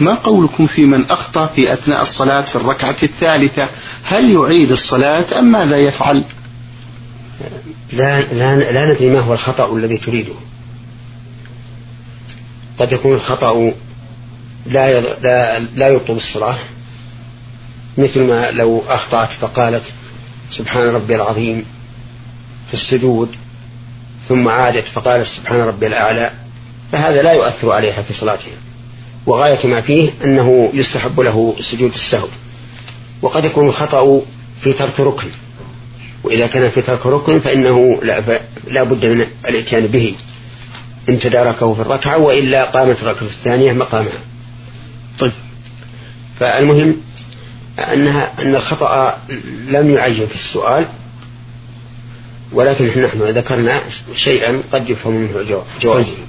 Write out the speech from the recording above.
ما قولكم في من أخطأ في أثناء الصلاة في الركعة الثالثة؟ هل يعيد الصلاة أم ماذا يفعل؟ لا ندري ما هو الخطأ الذي تريده. قد يكون الخطأ لا يبطل الصلاة، مثل ما لو أخطأت فقالت سبحان ربي العظيم في السجود ثم عادت فقالت سبحان ربي الأعلى، فهذا لا يؤثر عليها في صلاتها، وغاية ما فيه أنه يستحب له سجود السهو. وقد يكون الخطأ في ترك ركن، وإذا كان في ترك ركن فإنه لا بد من الاتيان به إن تداركه في الركعة، وإلا قامت الركعة الثانية مقامها. طيب، فالمهم أن الخطأ لم يعين في السؤال، ولكن نحن ذكرنا شيئا قد يفهم منه جوابه.